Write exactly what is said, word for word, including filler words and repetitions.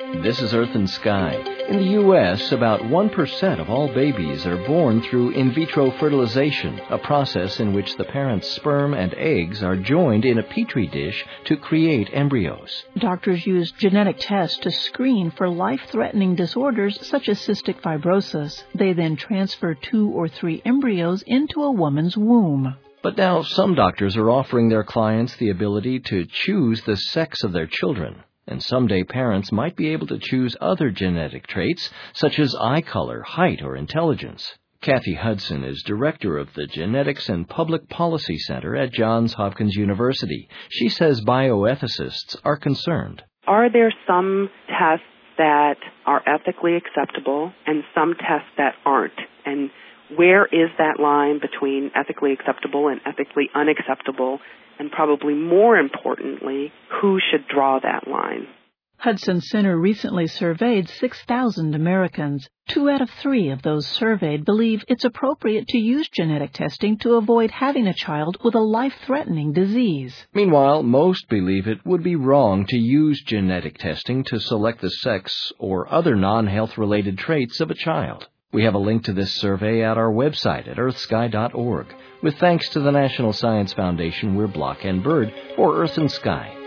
This is Earth and Sky. In the U S, about one percent of all babies are born through in vitro fertilization, a process in which the parent's sperm and eggs are joined in a petri dish to create embryos. Doctors use genetic tests to screen for life-threatening disorders such as cystic fibrosis. They then transfer two or three embryos into a woman's womb. But now some doctors are offering their clients the ability to choose the sex of their children. And someday parents might be able to choose other genetic traits, such as eye color, height, or intelligence. Kathy Hudson is director of the Genetics and Public Policy Center at Johns Hopkins University. She says bioethicists are concerned. Are there some tests that are ethically acceptable and some tests that aren't? And where is that line between ethically acceptable and ethically unacceptable? And probably more importantly, who should draw that line? Hudson Center recently surveyed six thousand Americans. Two out of three of those surveyed believe it's appropriate to use genetic testing to avoid having a child with a life-threatening disease. Meanwhile, most believe it would be wrong to use genetic testing to select the sex or other non-health-related traits of a child. We have a link to this survey at our website at earth sky dot org. With thanks to the National Science Foundation, we're Block and Bird for Earth and Sky.